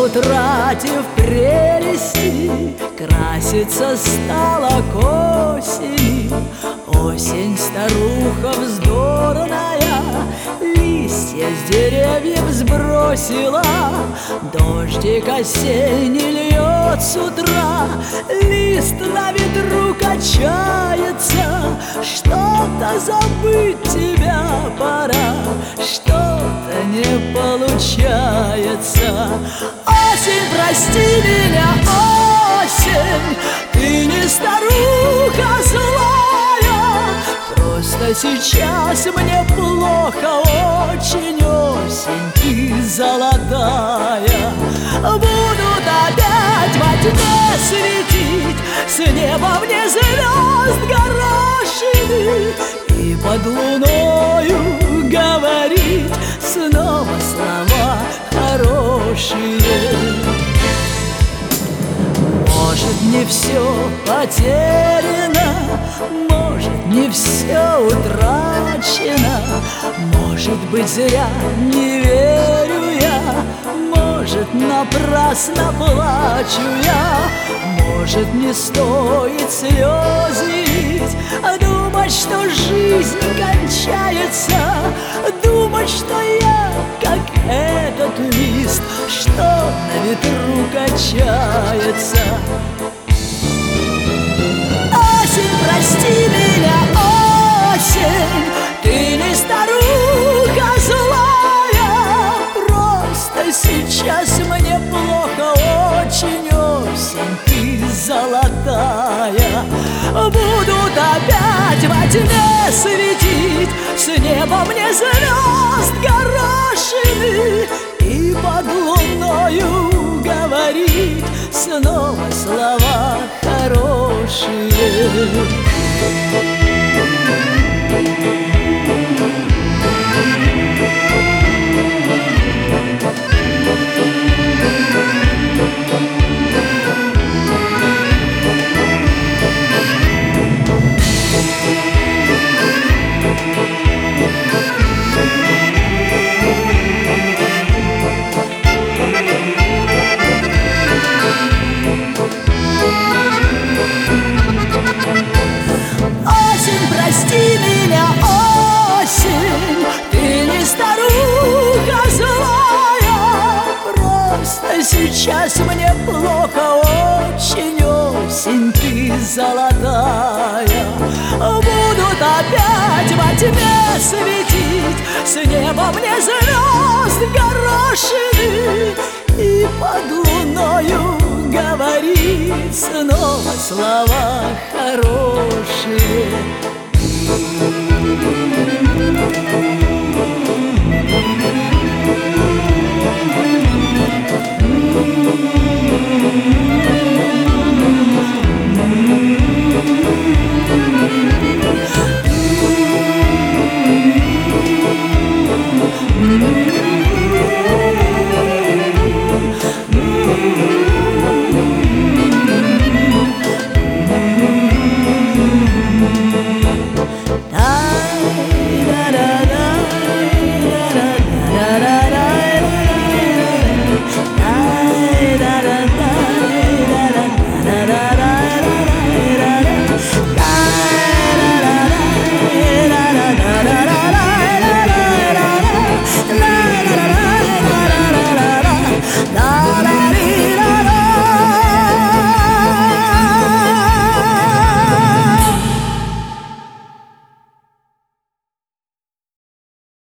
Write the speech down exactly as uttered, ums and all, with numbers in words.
утратив прелести, краситься стала к осени. Осень, старуха вздорная, листья с деревьев сбросила. Дождик осенний льет с утра, лист на ветру качается. Что-то забыть тебя пора, что-то не получается. Осень, прости меня, осень, ты не старуха злая. Просто сейчас мне плохо очень, осень, ты золотая. Будут опять во тьме светить с неба мне звезд горошины, и под луною говорить снова слова хорошие. Может, не все потеряно, может, не все утрачено, может быть, зря не верю я, может, напрасно плачу я. Может, не стоит слез лить, думать, что жизнь кончается, думать, что я, как этот лист, что на ветру качается. Осень, прости меня, осень, ты не старуха злая. Просто сейчас мне плохо очень, осень, ты золотая. Будут опять во тьме светить с неба мне звезд горошины, и под луною говорить снова слова хорошие. Прости меня, осень, ты не старуха злая. Просто сейчас мне плохо очень, осень, ты золотая. Будут опять во тьме светить с неба мне звезд горошины, и под луною говорить снова слова хорошие.